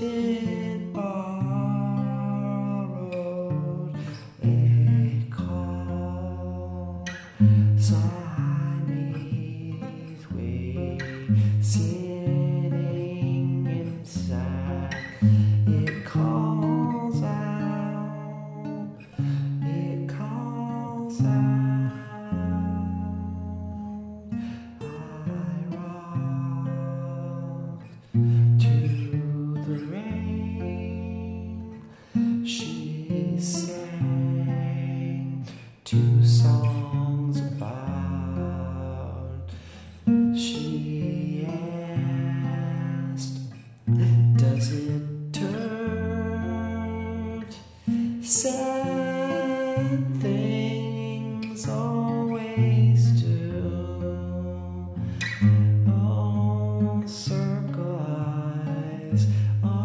it borrowed a call. Siamese way sitting inside. It calls out. It calls out. I rocked to the rain. She sang 2 songs about. She asked, does it hurt? Sad things always do. Oh, circle eyes.